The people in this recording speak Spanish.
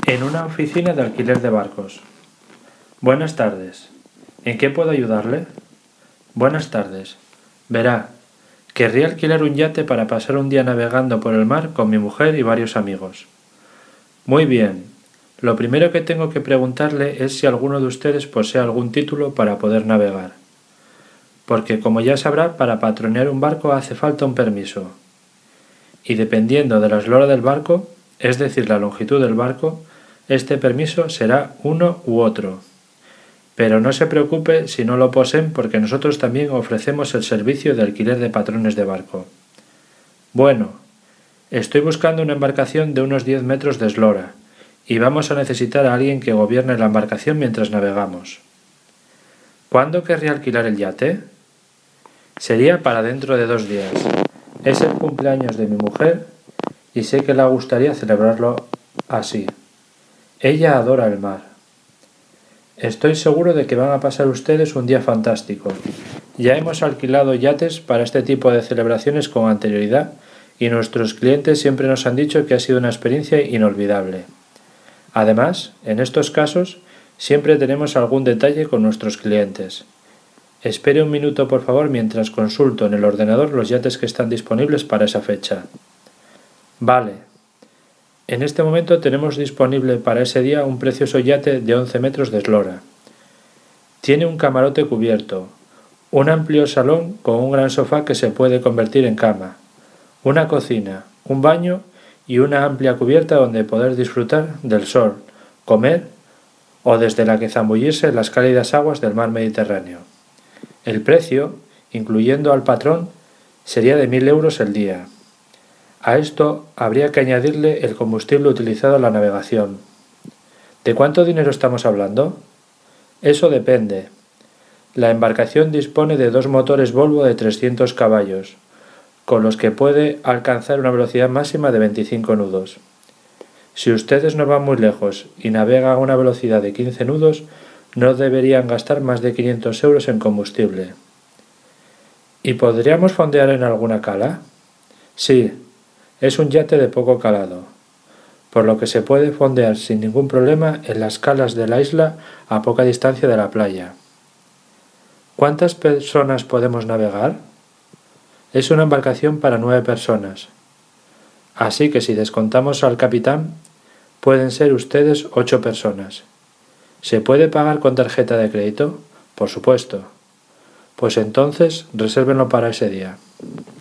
En una oficina de alquiler de barcos. Buenas tardes. ¿En qué puedo ayudarle? Buenas tardes. Verá, querría alquilar un yate para pasar un día navegando por el mar con mi mujer y varios amigos. Muy bien. Lo primero que tengo que preguntarle es si alguno de ustedes posee algún título para poder navegar. Porque, como ya sabrá, para patronear un barco hace falta un permiso. Y dependiendo de la eslora del barco, es decir, la longitud del barco, este permiso será uno u otro. Pero no se preocupe si no lo poseen, porque nosotros también ofrecemos el servicio de alquiler de patrones de barco. Bueno, estoy buscando una embarcación de unos 10 metros de eslora, y vamos a necesitar a alguien que gobierne la embarcación mientras navegamos. ¿Cuándo querría alquilar el yate? Sería para dentro de 2 días. Es el cumpleaños de mi mujer y sé que le gustaría celebrarlo así. Ella adora el mar. Estoy seguro de que van a pasar ustedes un día fantástico. Ya hemos alquilado yates para este tipo de celebraciones con anterioridad y nuestros clientes siempre nos han dicho que ha sido una experiencia inolvidable. Además, en estos casos, siempre tenemos algún detalle con nuestros clientes. Espere un minuto, por favor, mientras consulto en el ordenador los yates que están disponibles para esa fecha. Vale. En este momento tenemos disponible para ese día un precioso yate de 11 metros de eslora. Tiene un camarote cubierto, un amplio salón con un gran sofá que se puede convertir en cama, una cocina, un baño y una amplia cubierta donde poder disfrutar del sol, comer o desde la que zambullirse en las cálidas aguas del mar Mediterráneo. El precio, incluyendo al patrón, sería de 1.000 euros el día. A esto habría que añadirle el combustible utilizado en la navegación. ¿De cuánto dinero estamos hablando? Eso depende. La embarcación dispone de 2 motores Volvo de 300 caballos, con los que puede alcanzar una velocidad máxima de 25 nudos. Si ustedes no van muy lejos y navegan a una velocidad de 15 nudos, no deberían gastar más de 500 euros en combustible. ¿Y podríamos fondear en alguna cala? Sí. Es un yate de poco calado, por lo que se puede fondear sin ningún problema en las calas de la isla a poca distancia de la playa. ¿Cuántas personas podemos navegar? Es una embarcación para 9 personas, así que si descontamos al capitán, pueden ser ustedes 8 personas. ¿Se puede pagar con tarjeta de crédito? Por supuesto. Pues entonces, resérvenlo para ese día.